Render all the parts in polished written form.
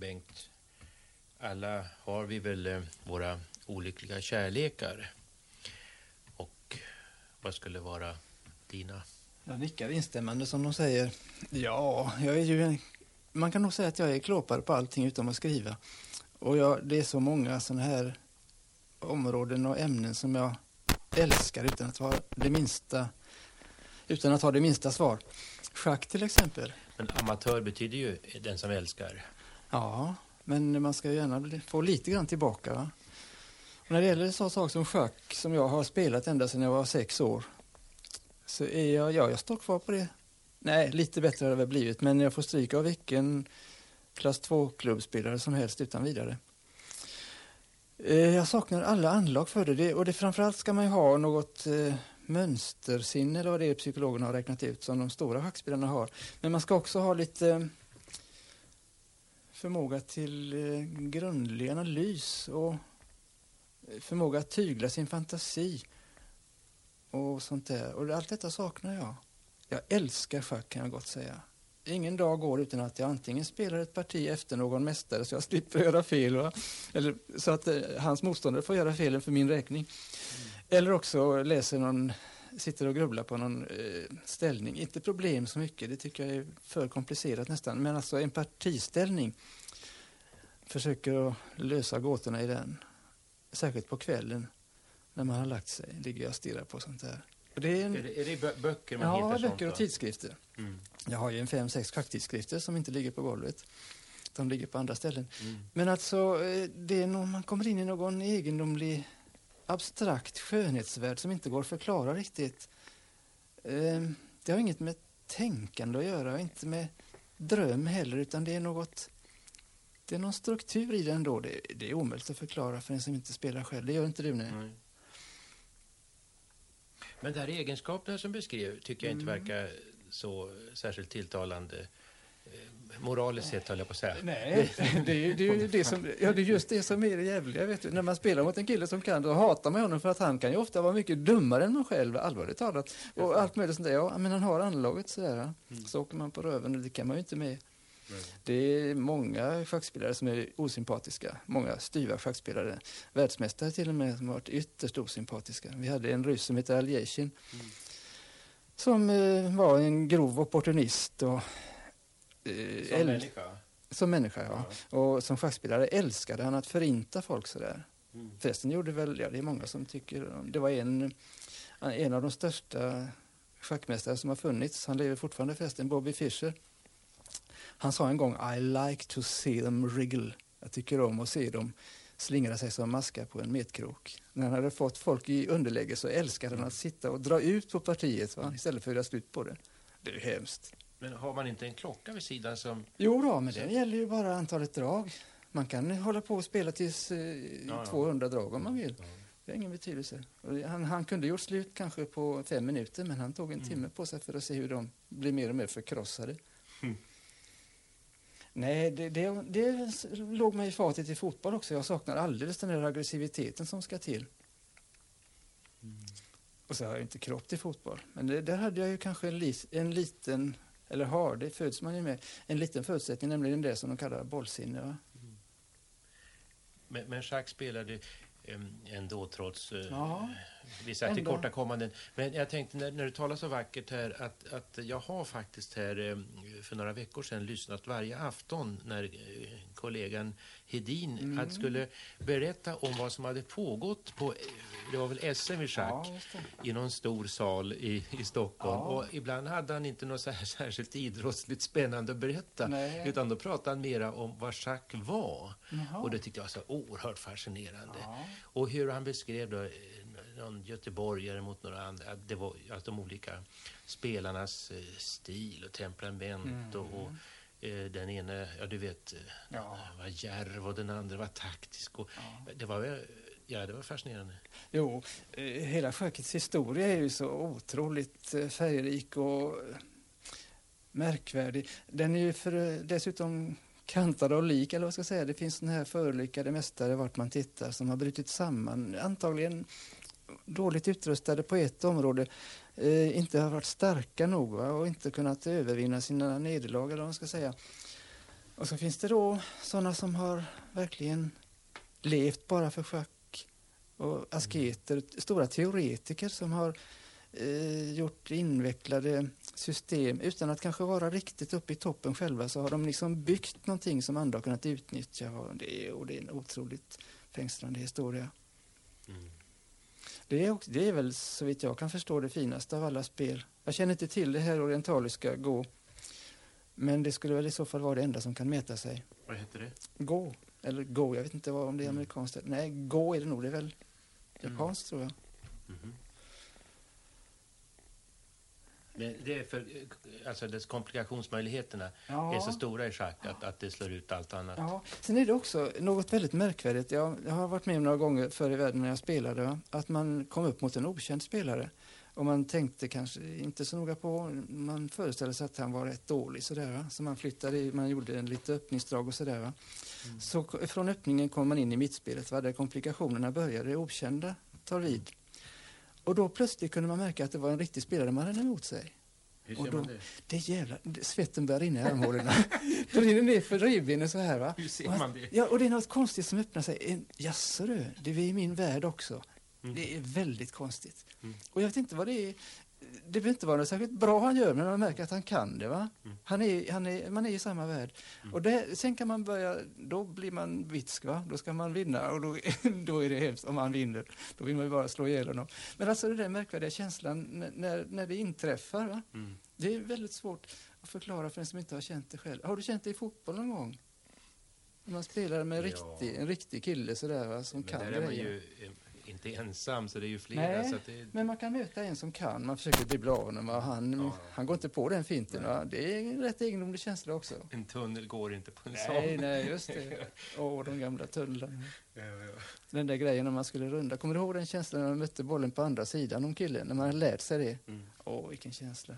Bengt, alla har vi väl våra olyckliga kärlekar. Och vad skulle vara dina? Jag nickar instämmande som de säger. Ja, jag är ju man kan nog säga att jag är klåpare på allting utom att skriva. Och det är så många sådana här områden och ämnen som jag älskar utan att ha det minsta svar. Schack till exempel. Men amatör betyder ju den som älskar. Ja, men man ska ju gärna få lite grann tillbaka, va? Och när det gäller så sak som schack som jag har spelat ända sedan jag var 6 år, så är jag står kvar på det. Nej, lite bättre har det väl blivit, men jag får stryka av vilken klass 2-klubbspelare som helst utan vidare. Jag saknar alla anlag för det, och framförallt ska man ju ha något mönstersinne, eller vad det är psykologerna har räknat ut, som de stora schackspelarna har. Men man ska också ha lite förmåga till grundlig analys och förmåga att tygla sin fantasi och sånt där. Och allt detta saknar jag. Jag älskar schack, kan jag gott säga. Ingen dag går utan att jag antingen spelar ett parti efter någon mästare så jag slipper göra fel, va? Eller så att hans motståndare får göra felen för min räkning. Eller också sitter och grubblar på någon ställning. Inte problem så mycket, det tycker jag är för komplicerat nästan. Men alltså en partiställning, försöker att lösa gåtorna i den. Särskilt på kvällen när man har lagt sig, ligger jag och stirrar på sånt där. Och det är det böcker man hittar sånt? Ja, böcker och tidskrifter. Mm. Jag har ju 5-6 schacktidskrifter som inte ligger på golvet. De ligger på andra ställen. Men alltså, det är man kommer in i någon egendomlig abstrakt skönhetsvärld som inte går att förklara riktigt. Det har inget med tänkande att göra, inte med dröm heller, utan det är någon struktur i den då. Det är omöjligt att förklara för en som inte spelar själv. Det gör inte du, nej. Men de här egenskaperna som beskrev tycker jag inte verkar så särskilt tilltalande. Moraliskt sett, höll jag på att säga. Nej, det är just det som är det jävliga, vet du. När man spelar mot en kille som kan, då hatar man honom för att han kan ju ofta vara mycket dummare än man själv, allvarligt talat. Och allt möjligt sånt där. Ja, men han har anlaget sådär. Så åker man på röven och det kan man ju inte med. Det är många schackspelare som är osympatiska. Många styva schackspelare. Världsmästare till och med som har varit ytterst osympatiska. Vi hade en ryss som heter Aljechin. Som var en grov opportunist och som människa, ja. Och som schackspelare älskade han att förinta folk sådär. Förresten gjorde väl, det är många som tycker, det var en av de största schackmästare som har funnits. Han lever fortfarande förresten, Bobby Fischer. Han sa en gång, I like to see them wriggle. Jag tycker om att se dem slingra sig som maskar på en metkrok. När han hade fått folk i underläge så älskade han att sitta och dra ut på partiet, va? Istället för att göra slut på det. Det är ju hemskt. Men har man inte en klocka vid sidan som... Jo då, men det gäller ju bara antalet drag. Man kan hålla på och spela tills 200 drag om man vill. Det har ingen betydelse. Han kunde gjort slut kanske på 5 minuter, men han tog en timme på sig för att se hur de blir mer och mer förkrossade. Nej, det låg mig i fatet i fotboll också. Jag saknar alldeles den där aggressiviteten som ska till. Och så har jag inte kropp till fotboll. Men där hade jag ju kanske en liten, eller det föds man ju med, en liten förutsättning, nämligen det som de kallar bollsinne, va? Men schack spelade ändå trots vissa tillkortakommanden. Men jag tänkte när du talar så vackert här att jag har faktiskt här för några veckor sedan lyssnat varje afton när kollegan Hedin skulle berätta om vad som hade pågått på, det var väl SM i schack i någon stor sal i Stockholm. Och ibland hade han inte något så här särskilt idrottsligt spännande att berätta. Nej. Utan då pratade han mera om vad schack var. Och det tyckte jag var så oerhört fascinerande. Och hur han beskrev då någon göteborgare mot några andra, det var alltså de olika spelarnas stil och temperament och den ena, du vet, var djärv och den andra var taktisk och det var fascinerande. Jo, hela schackets historia är ju så otroligt färgrik och märkvärdig. Den är ju dessutom kantad och lik, eller vad ska jag säga. Det finns den här förlyckade mästare vart man tittar som har brutit samman, antagligen dåligt utrustade på ett område, inte har varit starka nog, va? Och inte kunnat övervinna sina nederlag, eller vad man ska säga. Och så finns det då sådana som har verkligen levt bara för schack. Och asketer, stora teoretiker som har gjort invecklade system utan att kanske vara riktigt uppe i toppen själva, så har de liksom byggt någonting som andra har kunnat utnyttja. Och det är en otroligt fängslande historia. Det är väl, så vitt jag kan förstå, det finaste av alla spel. Jag känner inte till det här orientaliska Go, men det skulle väl i så fall vara det enda som kan mäta sig. Vad heter det? Go, eller Go, jag vet inte om det är amerikanskt. Nej, Go är det nog, det är väl japanskt tror jag. Det är för, alltså dess komplikationsmöjligheterna är så stora i schack att det slår ut allt annat. Ja, sen är det också något väldigt märkvärdigt. Jag har varit med om några gånger förr i världen när jag spelade, va? Att man kom upp mot en okänd spelare och man tänkte kanske inte så noga på, man föreställde sig att han var rätt dålig sådär, va? Så man flyttade, man gjorde en lite öppningsdrag och sådär, va? Så från öppningen kom man in i mittspelet, va? Där komplikationerna började, det okända tar vid. Och då plötsligt kunde man märka att det var en riktig spelare man hade emot sig. Hur ser man det? Det jävla, svetten börjar rinna i armhålorna. Det rinner ner för revbenen så här, va? Hur ser man det? Ja, och det är något konstigt som öppnar sig. Jaså du, det är i min värld också. Det är väldigt konstigt. Och jag vet inte vad det är. Det behöver inte vara något särskilt bra han gör, men man märker att han kan det, va? Man är i samma värld. Och sen kan man börja, då blir man vitsk, va? Då ska man vinna och då är det hemskt om man vinner. Då vill man ju bara slå ihjäl honom. Men alltså det där märkvärdiga känslan när det inträffar, va? Det är väldigt svårt att förklara för en som inte har känt det själv. Har du känt det i fotboll någon gång? När man spelar med en riktig kille sådär, va? Som kan grejer. Men där är man ju inte ensam, så det är ju flera. Nej, så att det... men man kan möta en som kan. Man försöker dribbla av honom, och han går inte på den finten. Va? Det är en rätt egendomlig känsla också. En tunnel går inte på en sån. Nej, just det. De gamla tunnlarna. Den där grejen när man skulle runda. Kommer du ihåg den känslan när man mötte bollen på andra sidan om killen? När man hade lärt sig det. Vilken känsla.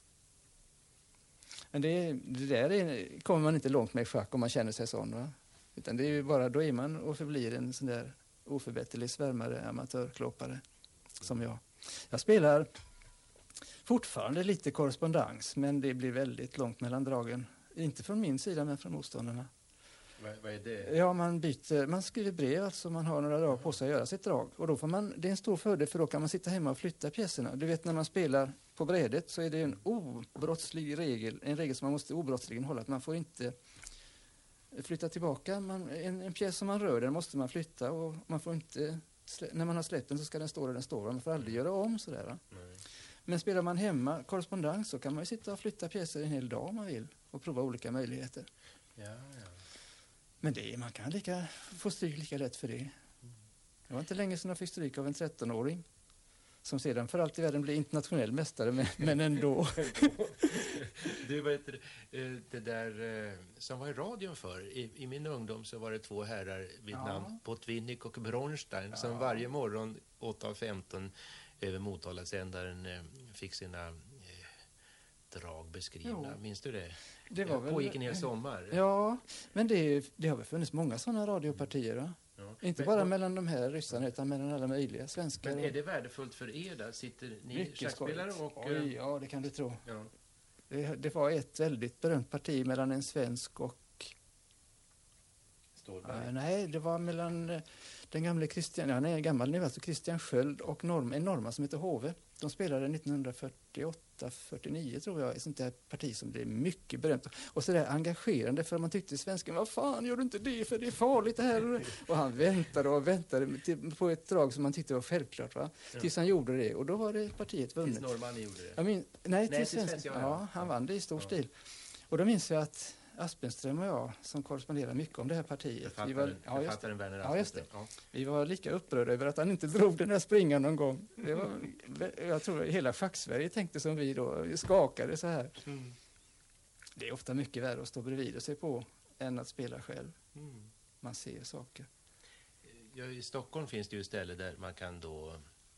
Men det där kommer man inte långt med i schack om man känner sig sån, va? Utan det är ju bara, då är man och förblir en sån där oförbätterlig svärmare, amatörklåpare som jag. Jag spelar fortfarande lite korrespondens, men det blir väldigt långt mellan dragen. Inte från min sida, men från motståndarna. Vad är det? Ja, man skriver brev, alltså man har några dagar på sig att göra sitt drag. Och då får det är en stor fördel, för då kan man sitta hemma och flytta pjäserna. Du vet, när man spelar på brädet så är det en obrottslig regel, en regel som man måste obrottsligen hålla, att man får inte flytta tillbaka. En pjäs som man rör, den måste man flytta, och man får inte, när man har släppt den så ska den stå där den står. Man får aldrig göra om sådär, va? Men spelar man hemma korrespondens så kan man ju sitta och flytta pjäser en hel dag om man vill och prova olika möjligheter. Ja. Men man kan få stryk lika lätt för det. Det var inte länge sedan jag fick stryk av en 13-åring som sedan för allt i världen blir internationell mästare, men ändå. Du, vad heter det där som var i radion för? I min ungdom så var det två herrar vid namn Botvinnik och Bronstein som varje morgon 8:15 över Motalasändaren fick sina drag beskrivna. Minns du det? Det var väl pågick en hel sommar. Ja, men det har väl funnits många sådana radiopartier, va? Ja. Inte bara mellan de här ryssarna, utan mellan alla möjliga svenskar. Men är det värdefullt för er där? Sitter ni schackspelare och... Oj, ja, det kan du tro. Ja. Det var ett väldigt berömt parti mellan en svensk och... Nej, det var mellan den gamla Christian... Ja, han är gammal nu, alltså Christian Sköld och en norrman som heter Hove. De spelade 1948-49 tror jag, ett sånt där parti som blev mycket berömt. Och sådär engagerande, för man tyckte svensken, vad fan gör du inte det, för det är farligt det här. Och han väntade och väntade på ett drag som man tyckte var självklart, va? Ja. Tills han gjorde det, och då var det partiet vunnet. Tills norrmannen gjorde det? Nej, till svensken. Ja, han vann det i stor stil. Och då minns jag att Aspenström och jag, som korresponderar mycket om det här partiet. Författaren Werner Aspenström. Ja. Vi var lika upprörda över att han inte drog den här springan någon gång. Jag tror hela Schack-Sverige tänkte som vi då, vi skakade så här. Det är ofta mycket värre att stå bredvid och se på än att spela själv. Man ser saker. Ja, i Stockholm finns det ju ställen där man kan då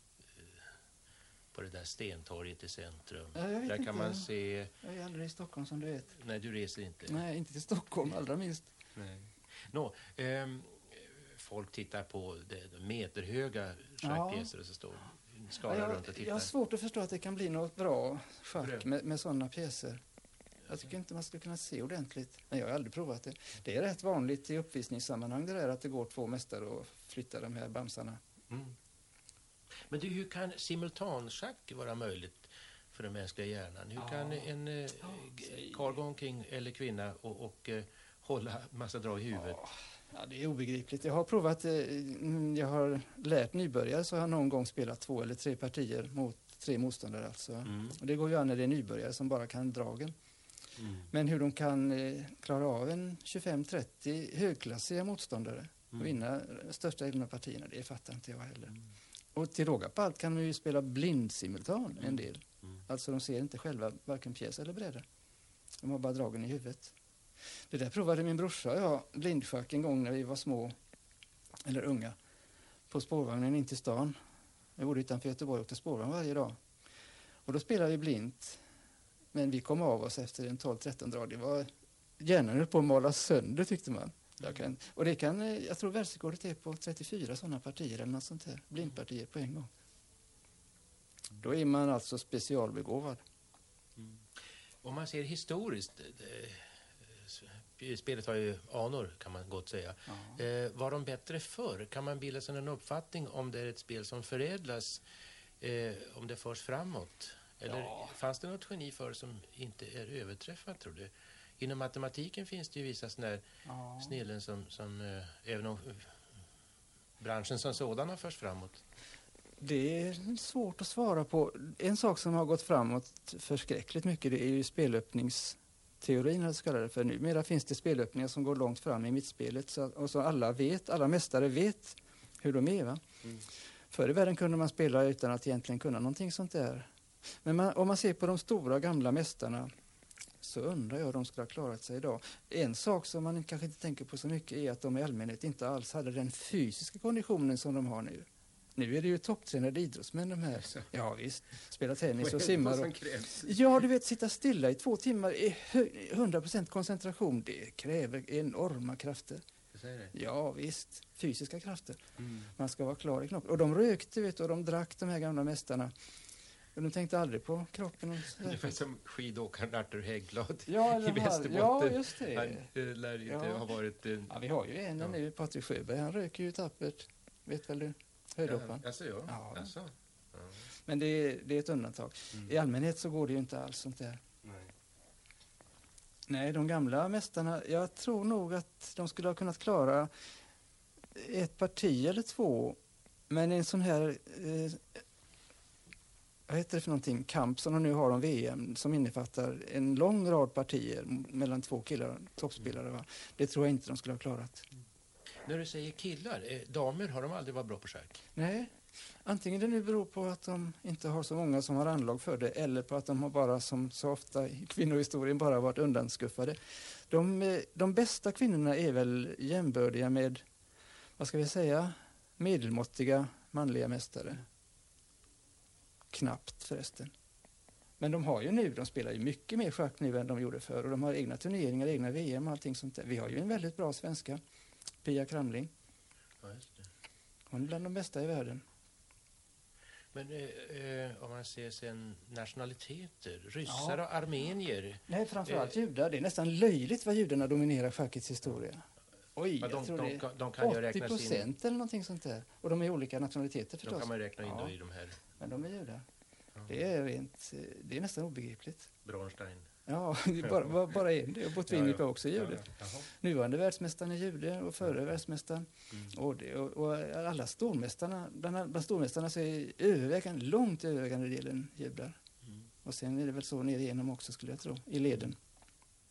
på det där Stentorget i centrum. Där kan man se... Jag är aldrig i Stockholm som du vet. Nej, du reser inte. Nej, inte till Stockholm allra minst. Nej. Folk tittar på de meterhöga schackpjäser och så står skara runt och tittar. Jag har svårt att förstå att det kan bli något bra schack med sådana pjäser. Jag tycker inte man skulle kunna se ordentligt. Men jag har aldrig provat det. Det är rätt vanligt i uppvisningssammanhang det där att det går 2 mästare och flyttar de här bamsarna. Mm. Men du, hur kan simultanschack vara möjligt för den mänskliga hjärnan? Hur kan en karl gå omkring eller kvinna och hålla massa drag i huvudet? Ja, det är obegripligt. Jag har provat, jag har lärt nybörjare så har jag någon gång spelat 2 eller 3 partier mot 3 motståndare alltså. Och det går ju an när det är nybörjare som bara kan dragen. Men hur de kan klara av en 25-30 högklassiga motståndare och vinna största delen av partierna, det fattar inte jag heller. Och till råga på allt kan de ju spela blindsimultan en del. Alltså de ser inte själva varken pjäs eller bräda. De har bara dragen i huvudet. Det där provade min brorsa och jag blindschack en gång när vi var små, eller unga, på spårvagnen in till stan. Jag bodde utanför Göteborg och åkte spårvagn varje dag. Och då spelade vi blint. Men vi kom av oss efter en 12-13 drag. Det var hjärnan höll på att mala sönder tyckte man. Jag tror världsrekordet är på 34 sådana partier eller något sånt här. Blindpartier på en gång. Då är man alltså specialbegåvad. Om man ser historiskt, spelet har ju anor kan man gott säga. Var de bättre förr? Kan man bilda sig en uppfattning om det är ett spel som förädlas, om det förs framåt? Eller fanns det något geni för som inte är överträffat tror du? Inom matematiken finns det ju vissa sådana här snillen som även om branschen som sådan har förts framåt. Det är svårt att svara på. En sak som har gått framåt förskräckligt mycket det är ju spelöppningsteorin eller så kallar det för. Numera finns det spelöppningar som går långt fram i mittspelet och så alla mästare vet hur de är. Va? Förr i världen kunde man spela utan att egentligen kunna någonting sånt där. Men om man ser på de stora gamla mästarna så undrar jag hur de skulle ha klarat sig idag. En sak som man kanske inte tänker på så mycket är att de i allmänhet inte alls hade den fysiska konditionen som de har nu. Nu är det ju topptränade idrottsmän de här. Ja visst, spelar tennis och simmar. Ja, du vet, sitta stilla i 2 timmar i 100% koncentration. Det kräver enorma krafter. Ja visst, fysiska krafter. Man ska vara klar i knoppen. Och de rökte vet du, och de drack de här gamla mästarna. Och de tänkte aldrig på kroppen. Det var som skidåkaren Arthur Häggblad i Västerbotten. Ja, just det. Han lär inte ha varit... Ja, vi har ju en nu, Patrik Sjöberg. Han röker ju tappert. Vet väl du? Höjdhopparen. Ja. Men det är ett undantag. I allmänhet så går det ju inte alls sånt där. Nej, de gamla mästarna, jag tror nog att de skulle ha kunnat klara ett parti eller 2. Men en sån här... vad heter det för någonting? Kamp som de nu har om VM som innefattar en lång rad partier mellan 2 killar, toppspelare. Va? Det tror jag inte de skulle ha klarat. När du säger killar, damer har de aldrig varit bra på schack? Nej, antingen det nu beror på att de inte har så många som har anlag för det eller på att de har bara som så ofta i kvinnohistorien bara varit undanskuffade. De bästa kvinnorna är väl jämbördiga med, vad ska vi säga, medelmåttiga manliga mästare. Knappt förresten. Men de har ju nu, de spelar ju mycket mer schack nu än de gjorde förr och de har egna turneringar, egna VM och allting sånt där. Vi har ju en väldigt bra svenska, Pia Kramling. Ja, just det. Hon är bland de bästa i världen. Men om man ser sen nationaliteter, ryssar och armenier. Nej, framförallt judar. Det är nästan löjligt vad judarna dominerar schackets historia. Oj, jag tror de kan ju räknas 80% eller någonting sånt där. Och de är olika nationaliteter förstås. De kan man räkna in då i de här. Men de är judar. Det är nästan obegripligt. Bronstein. Ja, bara en. Det är Botvinnik också jude. Nuvarande världsmästaren är jude och förre världsmästaren. Och alla stormästarna, bland stormästarna så är långt övervägande delen judar. Och sen är det väl så ner igenom också skulle jag tro, i leden.